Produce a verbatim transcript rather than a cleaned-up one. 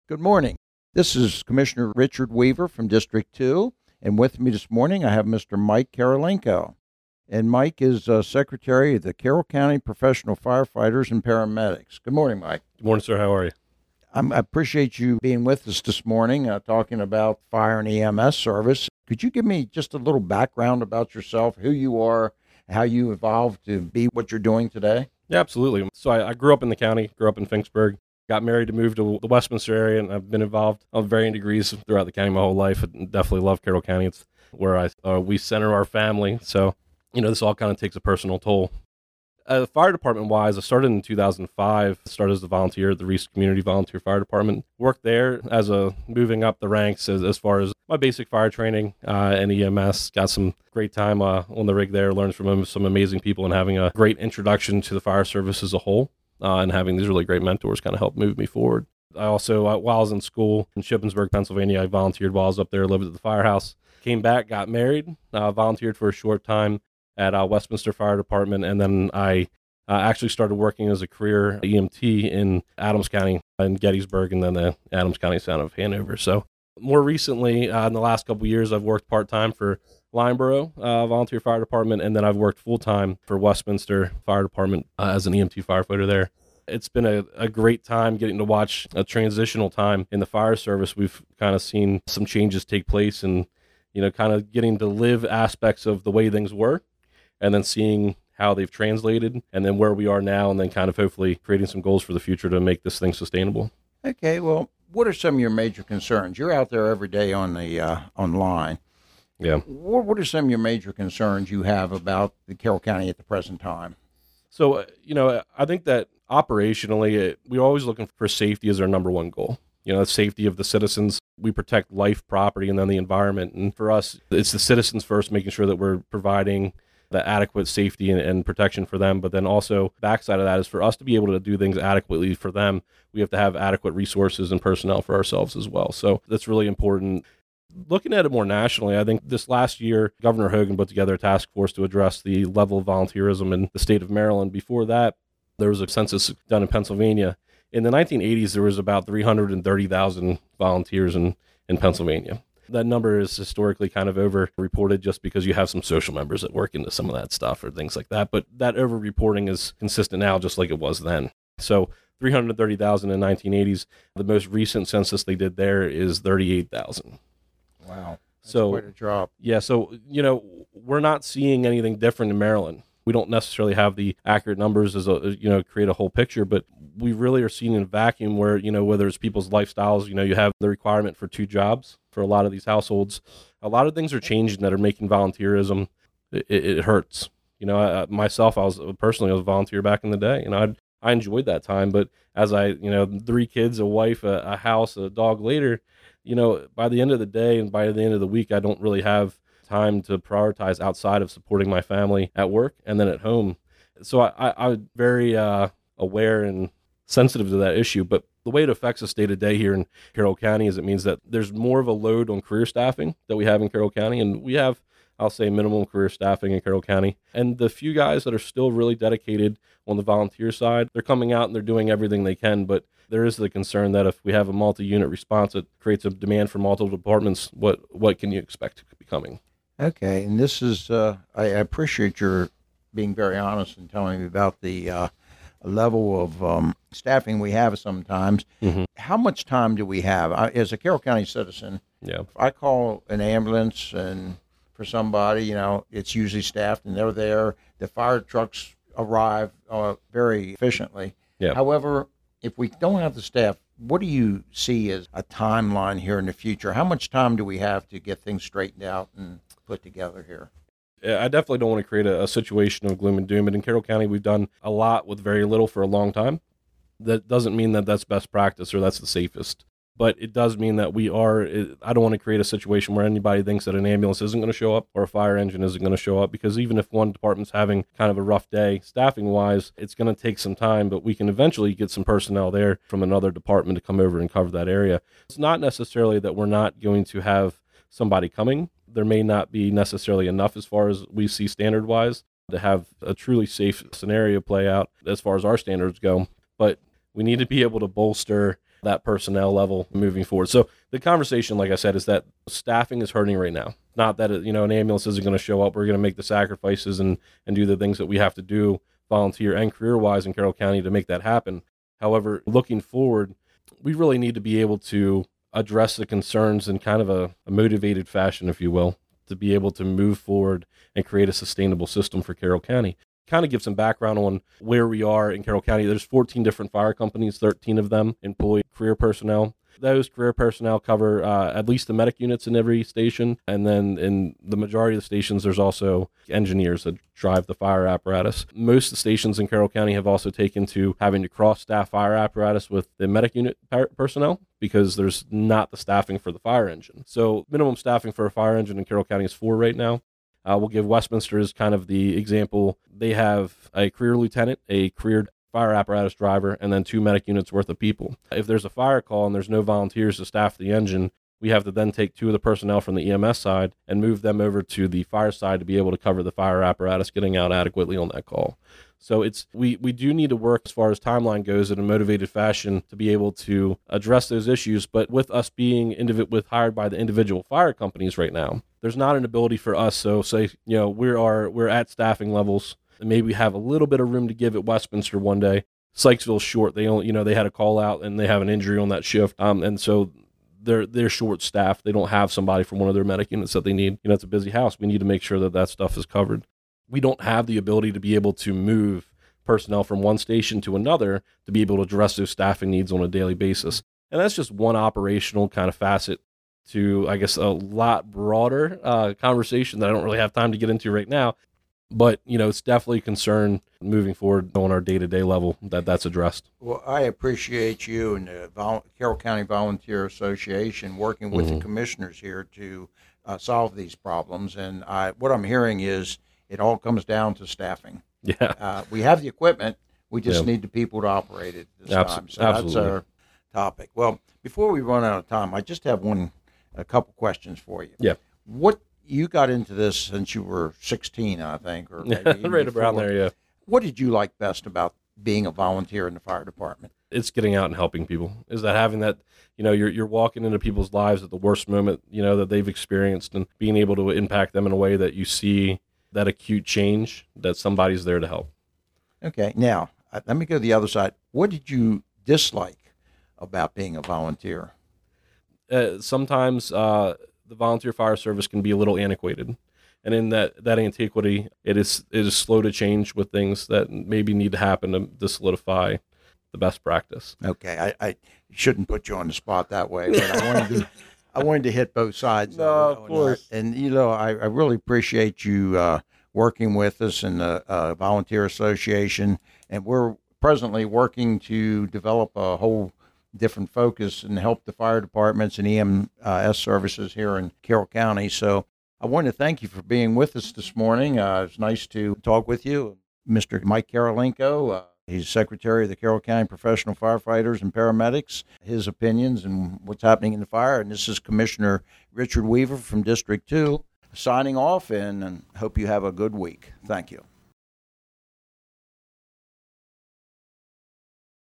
Good morning. This is Commissioner Richard Weaver from District two, and with me this morning I have Mister Mike Karolinko. And Mike is uh, Secretary of the Carroll County Professional Firefighters and Paramedics. Good morning, Mike. Good morning, sir. How are you? I'm, I appreciate you being with us this morning, uh, talking about fire and E M S service. Could you give me just a little background about yourself, who you are, how you evolved to be what you're doing today? Yeah, absolutely. So I, I grew up in the county, grew up in Finksburg, got married to move to the Westminster area, and I've been involved on varying degrees throughout the county my whole life. I definitely love Carroll County. It's where I uh, we center our family. So, you know, this all kind of takes a personal toll. Uh, fire department-wise, I started in two thousand five, started as a volunteer at the Reese Community Volunteer Fire Department. Worked there as a moving up the ranks as, as far as my basic fire training uh, and E M S. Got some great time uh, on the rig there, learned from some amazing people and having a great introduction to the fire service as a whole. Uh, and having these really great mentors kind of helped move me forward. I also, uh, while I was in school in Shippensburg, Pennsylvania, I volunteered while I was up there, lived at the firehouse. Came back, got married, uh, volunteered for a short time at uh, Westminster Fire Department, and then I uh, actually started working as a career E M T in Adams County in Gettysburg, and then the Adams County town of Hanover. So more recently, uh, in the last couple of years, I've worked part-time for Lineborough uh, Volunteer Fire Department, and then I've worked full-time for Westminster Fire Department uh, as an E M T firefighter there. It's been a, a great time getting to watch a transitional time in the fire service. We've kind of seen some changes take place and, you know, kind of getting to live aspects of the way things were and then seeing how they've translated and then where we are now and then kind of hopefully creating some goals for the future to make this thing sustainable. Okay, well, what are some of your major concerns? You're out there every day on the uh, online. Yeah. What, what are some of your major concerns you have about the Carroll County at the present time? So, uh, you know, I think that operationally, it, we're always looking for safety as our number one goal. You know, the safety of the citizens. We protect life, property, and then the environment. And for us, it's the citizens first, making sure that we're providing the adequate safety and, and protection for them. But then also, backside of that is for us to be able to do things adequately for them, we have to have adequate resources and personnel for ourselves as well. So that's really important. Looking at it more nationally, I think this last year, Governor Hogan put together a task force to address the level of volunteerism in the state of Maryland. Before that, there was a census done in Pennsylvania. In the nineteen eighties, there was about three hundred thirty thousand volunteers in, in Pennsylvania. That number is historically kind of over-reported just because you have some social members that work into some of that stuff or things like that. But that over-reporting is consistent now just like it was then. So three hundred thirty thousand in nineteen eighties. The most recent census they did there is thirty-eight thousand. Wow. That's so quite a drop. Yeah, so, you know, we're not seeing anything different in Maryland. We don't necessarily have the accurate numbers as a, you know, create a whole picture, but we really are seeing in a vacuum where, you know, whether it's people's lifestyles, you know, you have the requirement for two jobs for a lot of these households. A lot of things are changing that are making volunteerism, it, it hurts. You know, I, myself, I was personally, I was a volunteer back in the day, and I I enjoyed that time, but as I, you know, three kids, a wife, a, a house, a dog later, you know, by the end of the day and by the end of the week, I don't really have time to prioritize outside of supporting my family at work and then at home. So I, I, I'm very uh, aware and sensitive to that issue. But the way it affects us day to day here in Carroll County is it means that there's more of a load on career staffing that we have in Carroll County. And we have, I'll say, minimum career staffing in Carroll County. And the few guys that are still really dedicated on the volunteer side, they're coming out and they're doing everything they can. But there is the concern that if we have a multi-unit response, it creates a demand for multiple departments. What what can you expect to be coming? Okay, and this is, uh, I, I appreciate your being very honest and telling me about the uh, level of um, staffing we have sometimes. Mm-hmm. How much time do we have? I, as a Carroll County citizen, Yeah. if I call an ambulance and for somebody, you know, it's usually staffed and they're there. The fire trucks arrive uh, very efficiently. Yeah. However, if we don't have the staff, what do you see as a timeline here in the future? How much time do we have to get things straightened out and put together here? I definitely don't want to create a, a situation of gloom and doom. But in Carroll County, we've done a lot with very little for a long time. That doesn't mean that that's best practice or that's the safest. But it does mean that we are, I don't want to create a situation where anybody thinks that an ambulance isn't going to show up or a fire engine isn't going to show up, because even if one department's having kind of a rough day staffing-wise, it's going to take some time, but we can eventually get some personnel there from another department to come over and cover that area. It's not necessarily that we're not going to have somebody coming. There may not be necessarily enough as far as we see standard-wise to have a truly safe scenario play out as far as our standards go, but we need to be able to bolster that personnel level moving forward. So the conversation, like I said, is that staffing is hurting right now. Not that, you know, an ambulance isn't going to show up. We're going to make the sacrifices and, and do the things that we have to do, volunteer and career-wise in Carroll County, to make that happen. However, looking forward, we really need to be able to address the concerns in kind of a, a motivated fashion, if you will, to be able to move forward and create a sustainable system for Carroll County. Kind of give some background on where we are in Carroll County. There's fourteen different fire companies, thirteen of them employ career personnel. Those career personnel cover uh, at least the medic units in every station. And then in the majority of the stations, there's also engineers that drive the fire apparatus. Most of the stations in Carroll County have also taken to having to cross-staff fire apparatus with the medic unit par- personnel because there's not the staffing for the fire engine. So minimum staffing for a fire engine in Carroll County is four right now. Uh, we'll give Westminster as kind of the example. They have a career lieutenant, a career fire apparatus driver, and then two medic units worth of people. If there's a fire call and there's no volunteers to staff the engine, we have to then take two of the personnel from the E M S side and move them over to the fire side to be able to cover the fire apparatus getting out adequately on that call. So it's we, we do need to work as far as timeline goes in a motivated fashion to be able to address those issues. But with us being indiv- with hired by the individual fire companies right now, there's not an ability for us. So say, you know, we are we're at staffing levels. And maybe we have a little bit of room to give at Westminster one day. Sykesville's short. They only, you know, they had a call out and they have an injury on that shift. Um, and so they're they're short staffed. They don't have somebody from one of their medic units that they need. You know, it's a busy house. We need to make sure that that stuff is covered. We don't have the ability to be able to move personnel from one station to another to be able to address those staffing needs on a daily basis. And that's just one operational kind of facet to, I guess, a lot broader uh, conversation that I don't really have time to get into right now. But, you know, it's definitely a concern moving forward on our day-to-day level that that's addressed. Well, I appreciate you and the Vol- Carroll County Volunteer Association working with mm-hmm. the commissioners here to uh, solve these problems. And I, what I'm hearing is it all comes down to staffing. Yeah. Uh, we have the equipment. We just yeah. need the people to operate it this Abs- time. So absolutely. That's our topic. Well, before we run out of time, I just have one, a couple questions for you. Yeah. What You got into this since you were sixteen, I think, or maybe right around there, yeah. What did you like best about being a volunteer in the fire department? It's getting out and helping people. Is that having that, you know, you're you're walking into people's lives at the worst moment, you know, that they've experienced, and being able to impact them in a way that you see that acute change, that somebody's there to help. Okay, now uh, let me go to the other side. What did you dislike about being a volunteer? Uh, sometimes. Uh, the volunteer fire service can be a little antiquated. And in that, that antiquity, it is it is slow to change with things that maybe need to happen to, to solidify the best practice. Okay, I, I shouldn't put you on the spot that way, but I wanted to, I wanted to hit both sides. No, of, of course. And, you know, I, I really appreciate you uh, working with us in the uh, Volunteer Association. And we're presently working to develop a whole different focus and help the fire departments and E M S services here in Carroll County. So I want to thank you for being with us this morning. Uh, it's nice to talk with you. Mister Mike Karolinko, uh, he's Secretary of the Carroll County Professional Firefighters and Paramedics, his opinions and what's happening in the fire. And this is Commissioner Richard Weaver from District two signing off, and, and hope you have a good week. Thank you.